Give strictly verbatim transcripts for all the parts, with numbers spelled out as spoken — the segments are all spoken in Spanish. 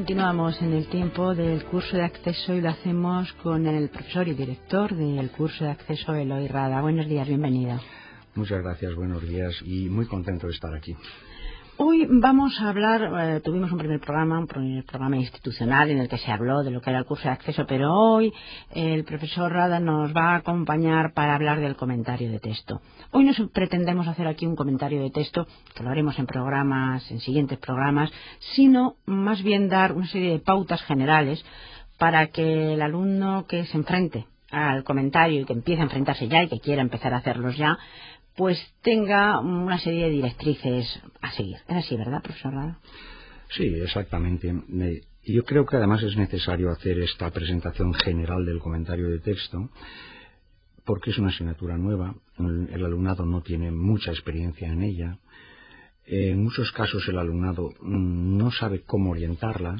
continuamos en el tiempo del curso de acceso y lo hacemos con el profesor y director del curso de acceso, Eloy Rada. Buenos días, bienvenido. Muchas gracias, buenos días y muy contento de estar aquí. Hoy vamos a hablar, eh, tuvimos un primer programa, un primer programa institucional en el que se habló de lo que era el curso de acceso, pero hoy eh, el profesor Rada nos va a acompañar para hablar del comentario de texto. Hoy no pretendemos hacer aquí un comentario de texto, que lo haremos en programas, en siguientes programas, sino más bien dar una serie de pautas generales para que el alumno que se enfrente al comentario y que empiece a enfrentarse ya y que quiera empezar a hacerlos ya, pues tenga una serie de directrices a seguir. ¿Es así, verdad, profesor Rada? Sí, exactamente. Yo creo que además es necesario hacer esta presentación general del comentario de texto porque es una asignatura nueva, el alumnado no tiene mucha experiencia en ella, en muchos casos el alumnado no sabe cómo orientarla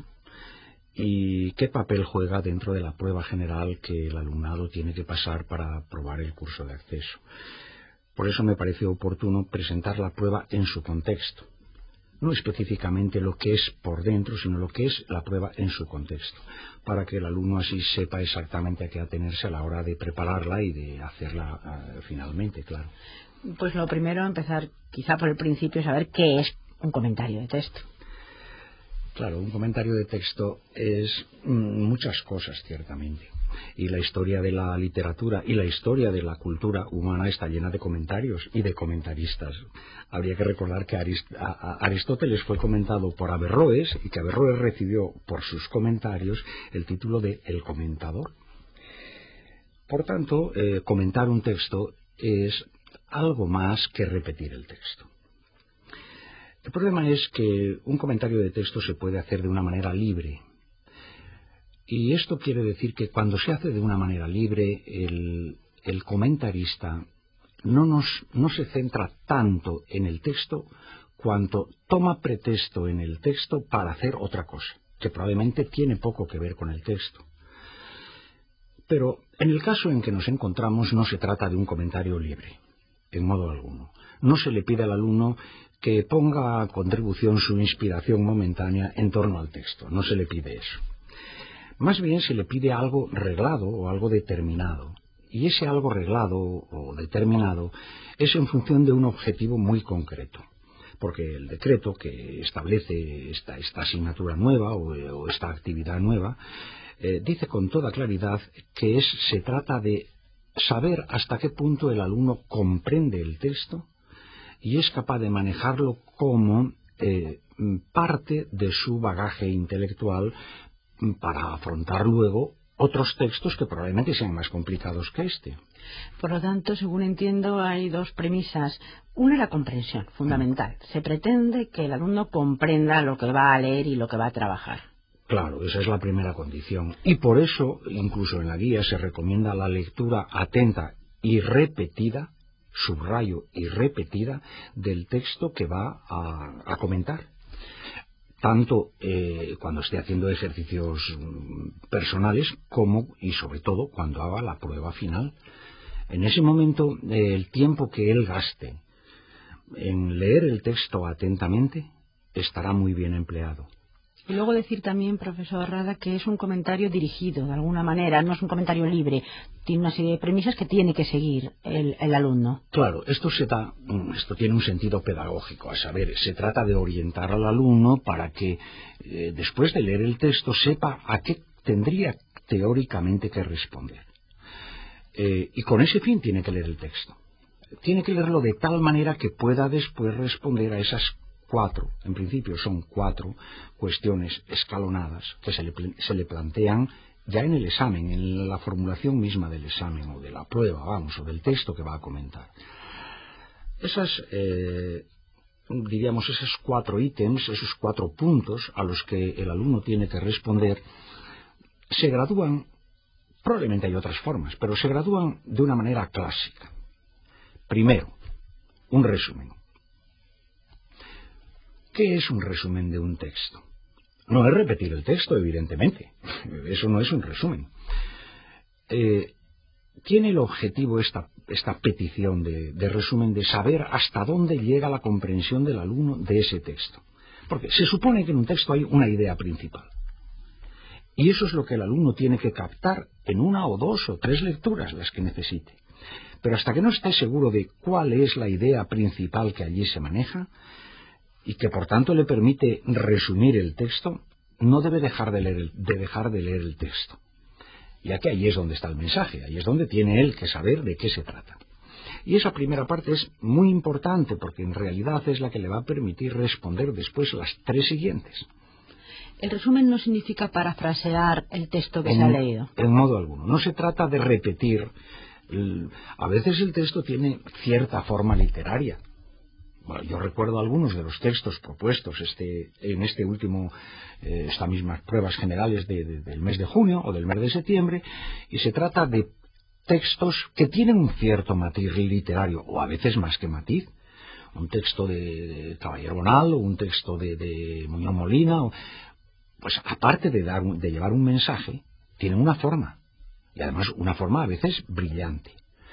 y qué papel juega dentro de la prueba general que el alumnado tiene que pasar para aprobar el curso de acceso. Por eso me parece oportuno presentar la prueba en su contexto. No específicamente lo que es por dentro, sino lo que es la prueba en su contexto, para que el alumno así sepa exactamente a qué atenerse a la hora de prepararla y de hacerla uh, finalmente, claro. Pues lo primero, empezar quizá por el principio, saber qué es un comentario de texto. Claro, un comentario de texto es mm, muchas cosas, ciertamente. Y la historia de la literatura y la historia de la cultura humana está llena de comentarios y de comentaristas. Habría que recordar que Arist- a- a Aristóteles fue comentado por Averroes y que Averroes recibió por sus comentarios el título de El Comentador. Por tanto, eh, comentar un texto es algo más que repetir el texto. El problema es que un comentario de texto se puede hacer de una manera libre. Y esto quiere decir que cuando se hace de una manera libre, el, el comentarista no, nos, no se centra tanto en el texto cuanto toma pretexto en el texto para hacer otra cosa, que probablemente tiene poco que ver con el texto. Pero en el caso en que nos encontramos no se trata de un comentario libre, en modo alguno. No se le pide al alumno que ponga a contribución su inspiración momentánea en torno al texto, no se le pide eso. Más bien se le pide algo reglado o algo determinado, y ese algo reglado o determinado es en función de un objetivo muy concreto, porque el decreto que establece esta, esta asignatura nueva o, o esta actividad nueva eh, dice con toda claridad que es, se trata de saber hasta qué punto el alumno comprende el texto y es capaz de manejarlo como eh, parte de su bagaje intelectual para afrontar luego otros textos que probablemente sean más complicados que este. Por lo tanto, según entiendo, hay dos premisas. Una es la comprensión, fundamental. Se pretende que el alumno comprenda lo que va a leer y lo que va a trabajar. Claro, esa es la primera condición. Y por eso, incluso en la guía, se recomienda la lectura atenta y repetida, subrayo y repetida, del texto que va a, a comentar. Tanto eh, cuando esté haciendo ejercicios personales como y sobre todo cuando haga la prueba final. En ese momento, eh, el tiempo que él gaste en leer el texto atentamente estará muy bien empleado. Y luego decir también, profesor Rada, que es un comentario dirigido de alguna manera, no es un comentario libre, tiene una serie de premisas que tiene que seguir el, el alumno. Claro, esto, se da, esto tiene un sentido pedagógico, a saber, se trata de orientar al alumno para que eh, después de leer el texto sepa a qué tendría teóricamente que responder. Eh, y con ese fin tiene que leer el texto. Tiene que leerlo de tal manera que pueda después responder a esas cuatro, en principio son cuatro cuestiones escalonadas que se le, se le plantean ya en el examen, en la formulación misma del examen o de la prueba, vamos, o del texto que va a comentar. Esas, eh, diríamos, esos cuatro ítems, esos cuatro puntos a los que el alumno tiene que responder, se gradúan, probablemente hay otras formas, pero se gradúan de una manera clásica. Primero, un resumen. ¿Qué es un resumen de un texto? No es repetir el texto, evidentemente. Eso no es un resumen. Eh, tiene el objetivo esta, esta petición de, de resumen de saber hasta dónde llega la comprensión del alumno de ese texto. Porque se supone que en un texto hay una idea principal. Y eso es lo que el alumno tiene que captar en una o dos o tres lecturas, las que necesite. Pero hasta que no esté seguro de cuál es la idea principal que allí se maneja, y que por tanto le permite resumir el texto, no debe dejar de leer el, de dejar de leer el texto, ya que ahí es donde está el mensaje, ahí es donde tiene él que saber de qué se trata. Y esa primera parte es muy importante porque en realidad es la que le va a permitir responder después las tres siguientes. El resumen no significa parafrasear el texto que en, se ha leído. En modo alguno. No se trata de repetir. El, a veces el texto tiene cierta forma literaria. Bueno, yo recuerdo algunos de los textos propuestos este, en este último, eh, estas mismas pruebas generales de, de, del mes de junio o del mes de septiembre, y se trata de textos que tienen un cierto matiz literario, o a veces más que matiz. Un texto de, de Caballero Bonal o un texto de, de Muñoz Molina, o, pues aparte de, dar, de llevar un mensaje, tienen una forma, y además una forma a veces brillante.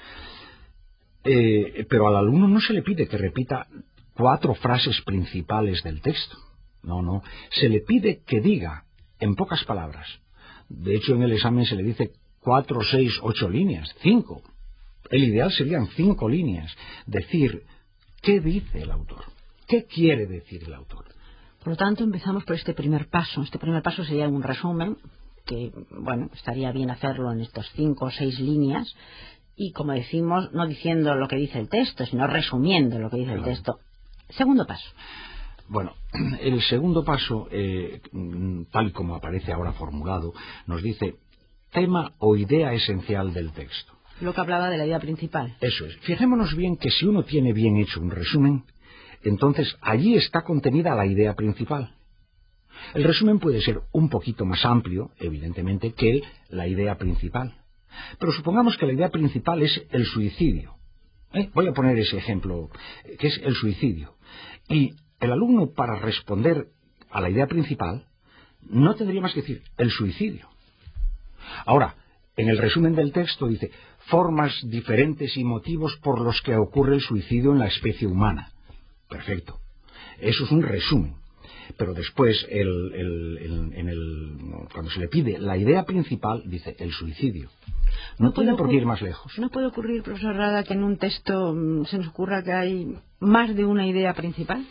Eh, pero al alumno no se le pide que repita cuatro frases principales del texto. No, no. Se le pide que diga en pocas palabras. De hecho, en el examen se le dice cuatro, seis, ocho líneas, cinco. El ideal serían cinco líneas. Decir qué dice el autor, qué quiere decir el autor. Por lo tanto, empezamos por este primer paso. Este primer paso sería un resumen, que, bueno, estaría bien hacerlo en estos cinco o seis líneas. Y como decimos, no diciendo lo que dice el texto, sino resumiendo lo que dice el texto. Segundo paso. Bueno, el segundo paso, eh, tal y como aparece ahora formulado, nos dice tema o idea esencial del texto. Lo que hablaba de la idea principal. Eso es. Fijémonos bien que si uno tiene bien hecho un resumen, entonces allí está contenida la idea principal. El resumen puede ser un poquito más amplio, evidentemente, que la idea principal. Pero supongamos que la idea principal es el suicidio. ¿Eh? Voy a poner ese ejemplo, que es el suicidio. Y el alumno, para responder a la idea principal, no tendría más que decir el suicidio. Ahora, en el resumen del texto dice formas diferentes y motivos por los que ocurre el suicidio en la especie humana. Perfecto. Eso es un resumen. Pero después, el, el, el, en el, cuando se le pide la idea principal, dice el suicidio. No, no tiene por qué ir más lejos. ¿No puede ocurrir, profesor Rada, que en un texto mmm, se nos ocurra que hay más de una idea principal?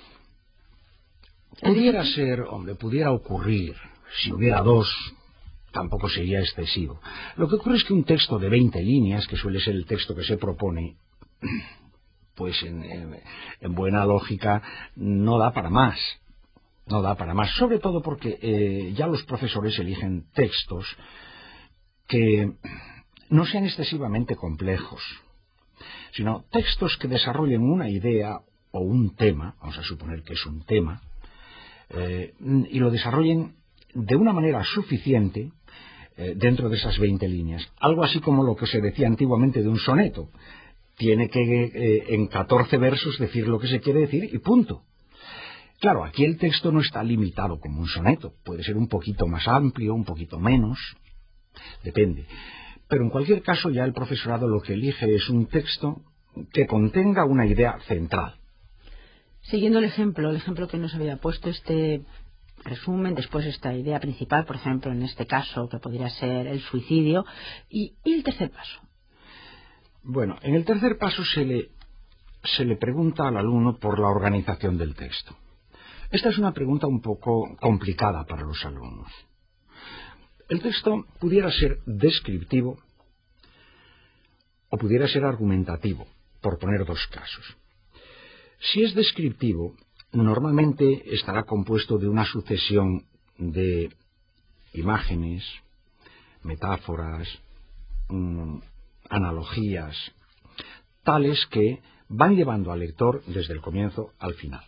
Pudiera ser, hombre, pudiera ocurrir. Si hubiera dos, tampoco sería excesivo. Lo que ocurre es que un texto de veinte líneas, que suele ser el texto que se propone, pues en, en, en buena lógica no da para más. No da para más, sobre todo porque eh, ya los profesores eligen textos que no sean excesivamente complejos, sino textos que desarrollen una idea o un tema, vamos a suponer que es un tema, eh, y lo desarrollen de una manera suficiente eh, dentro de esas veinte líneas. Algo así como lo que se decía antiguamente de un soneto. Tiene que eh, en catorce versos decir lo que se quiere decir y punto. Claro, aquí el texto no está limitado como un soneto, puede ser un poquito más amplio, un poquito menos, depende. Pero en cualquier caso ya el profesorado lo que elige es un texto que contenga una idea central. Siguiendo el ejemplo, el ejemplo que nos había puesto, este resumen, después esta idea principal, por ejemplo, en este caso, que podría ser el suicidio, y, y el tercer paso. Bueno, en el tercer paso se le, se le pregunta al alumno por la organización del texto. Esta es una pregunta un poco complicada para los alumnos. El texto pudiera ser descriptivo o pudiera ser argumentativo, por poner dos casos. Si es descriptivo, normalmente estará compuesto de una sucesión de imágenes, metáforas, mmm, analogías, tales que van llevando al lector desde el comienzo al final.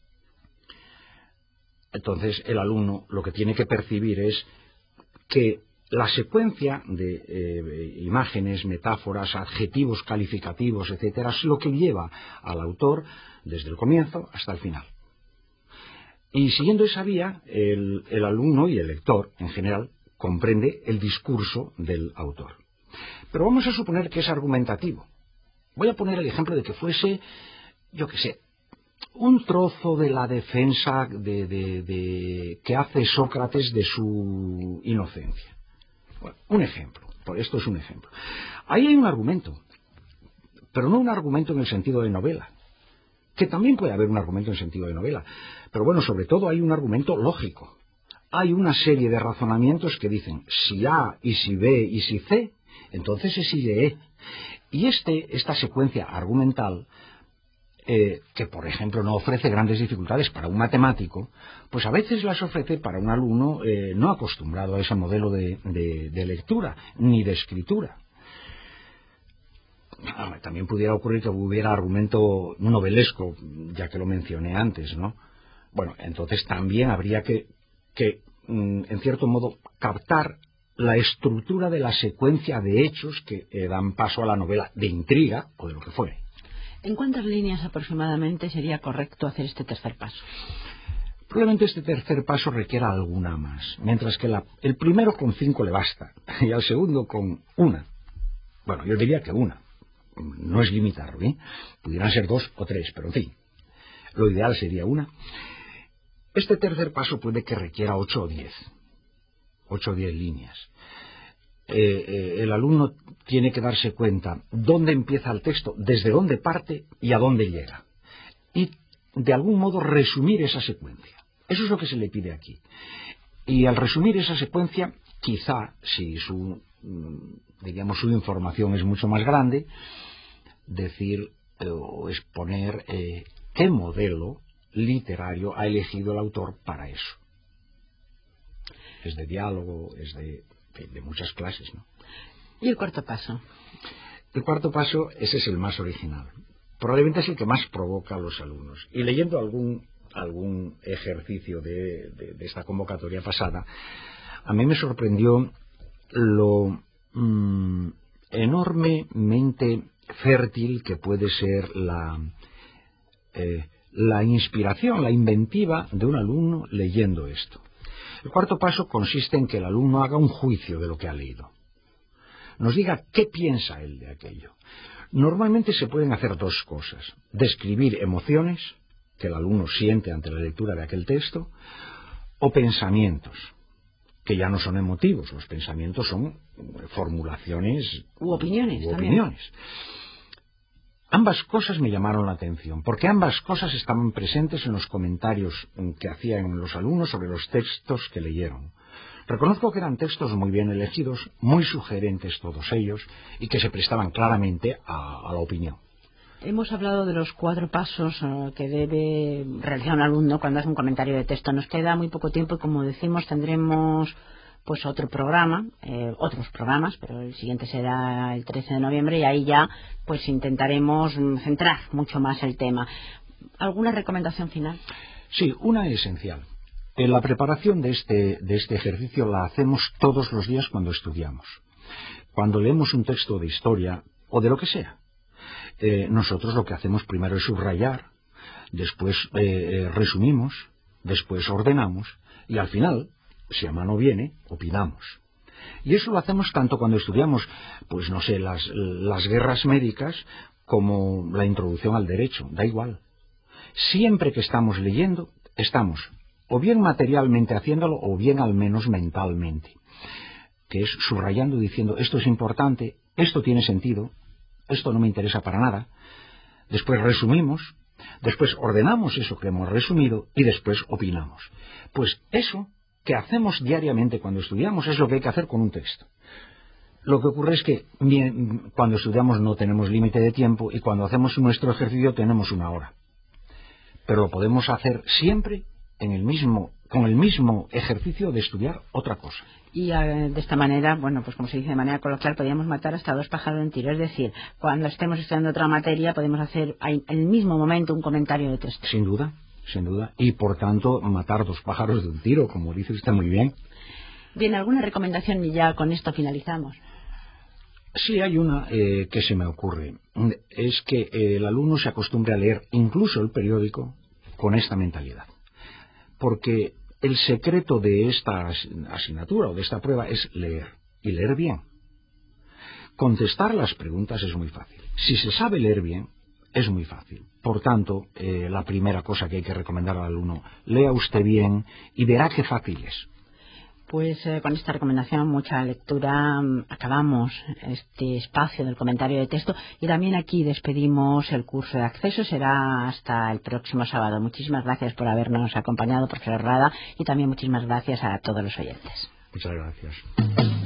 Entonces el alumno lo que tiene que percibir es que la secuencia de eh, imágenes, metáforas, adjetivos calificativos, etcétera, es lo que lleva al autor desde el comienzo hasta el final. Y siguiendo esa vía, el, el alumno y el lector, en general, comprende el discurso del autor. Pero vamos a suponer que es argumentativo. Voy a poner el ejemplo de que fuese, yo qué sé, un trozo de la defensa de, de, de, que hace Sócrates de su inocencia. Bueno, un ejemplo, por esto es un ejemplo. Ahí hay un argumento, pero no un argumento en el sentido de novela, que también puede haber un argumento en sentido de novela, pero bueno, sobre todo hay un argumento lógico. Hay una serie de razonamientos que dicen si A y si B y si C, entonces se sigue E. Y este, esta secuencia argumental, eh, que por ejemplo no ofrece grandes dificultades para un matemático, pues a veces las ofrece para un alumno eh, no acostumbrado a ese modelo de, de, de lectura ni de escritura. También pudiera ocurrir que hubiera argumento novelesco, ya que lo mencioné antes, ¿no? Bueno, entonces también habría que, que en cierto modo, captar la estructura de la secuencia de hechos que eh, dan paso a la novela de intriga o de lo que fuere. ¿En cuántas líneas aproximadamente sería correcto hacer este tercer paso? Probablemente este tercer paso requiera alguna más, mientras que la, el primero con cinco le basta y al segundo con una. Bueno, yo diría que una. No es limitarlo, ¿eh? Pudieran ser dos o tres, pero en fin, lo ideal sería una. Este tercer paso puede que requiera ocho o diez, ocho o diez líneas. Eh, eh, el alumno tiene que darse cuenta dónde empieza el texto, desde dónde parte y a dónde llega. Y de algún modo resumir esa secuencia. Eso es lo que se le pide aquí. Y al resumir esa secuencia, quizá, si su, digamos, su información es mucho más grande, decir eh, o exponer eh, qué modelo literario ha elegido el autor para eso. Es de diálogo, es de, de, de muchas clases, ¿no? ¿Y el cuarto paso? El cuarto paso, ese es el más original. Probablemente es el que más provoca a los alumnos. Y leyendo algún, algún ejercicio de, de, de esta convocatoria pasada, a mí me sorprendió lo mmm, enormemente fértil que puede ser la... Eh, la inspiración, la inventiva de un alumno leyendo esto. El cuarto paso consiste en que el alumno haga un juicio de lo que ha leído. Nos diga qué piensa él de aquello. Normalmente se pueden hacer dos cosas. Describir emociones que el alumno siente ante la lectura de aquel texto, o pensamientos, que ya no son emotivos. Los pensamientos son formulaciones u opiniones. U opiniones. Ambas cosas me llamaron la atención, porque ambas cosas estaban presentes en los comentarios que hacían los alumnos sobre los textos que leyeron. Reconozco que eran textos muy bien elegidos, muy sugerentes todos ellos, y que se prestaban claramente a, a la opinión. Hemos hablado de los cuatro pasos uh, que debe realizar un alumno cuando hace un comentario de texto. Nos queda muy poco tiempo y, como decimos, tendremos pues otro programa, eh, otros programas, pero el siguiente será el trece de noviembre y ahí ya pues intentaremos centrar mucho más el tema. ¿Alguna recomendación final? Sí, una esencial. En la preparación de este, de este ejercicio la hacemos todos los días cuando estudiamos. Cuando leemos un texto de historia o de lo que sea, eh, nosotros lo que hacemos primero es subrayar, después eh, resumimos, después ordenamos y al final, si a mano viene, opinamos. Y eso lo hacemos tanto cuando estudiamos, pues no sé, las, las guerras médicas como la introducción al derecho, da igual. Siempre que estamos leyendo, estamos o bien materialmente haciéndolo o bien al menos mentalmente, que es subrayando, diciendo esto es importante, esto tiene sentido, esto no me interesa para nada. Después resumimos, después ordenamos eso que hemos resumido y después opinamos. Pues eso que hacemos diariamente cuando estudiamos es lo que hay que hacer con un texto. Lo que ocurre es que bien, cuando estudiamos no tenemos límite de tiempo y cuando hacemos nuestro ejercicio tenemos una hora. Pero lo podemos hacer siempre en el mismo, con el mismo ejercicio de estudiar otra cosa. Y uh, de esta manera, bueno, pues como se dice de manera coloquial, podríamos matar hasta dos pájaros de un tiro. Es decir, cuando estemos estudiando otra materia podemos hacer en el mismo momento un comentario de texto. Sin duda. Sin duda, y por tanto matar dos pájaros de un tiro, como dice usted muy bien. Bien, ¿alguna recomendación y ya con esto finalizamos? Sí, hay una eh, que se me ocurre. Es que eh, el alumno se acostumbre a leer incluso el periódico con esta mentalidad. Porque el secreto de esta asignatura o de esta prueba es leer, y leer bien. Contestar las preguntas es muy fácil. Si se sabe leer bien, es muy fácil. Por tanto, eh, la primera cosa que hay que recomendar al alumno, lea usted bien y verá qué fácil es. Pues eh, con esta recomendación, mucha lectura, acabamos este espacio del comentario de texto y también aquí despedimos el curso de acceso. Será hasta el próximo sábado. Muchísimas gracias por habernos acompañado, profesor Rada, y también muchísimas gracias a todos los oyentes. Muchas gracias.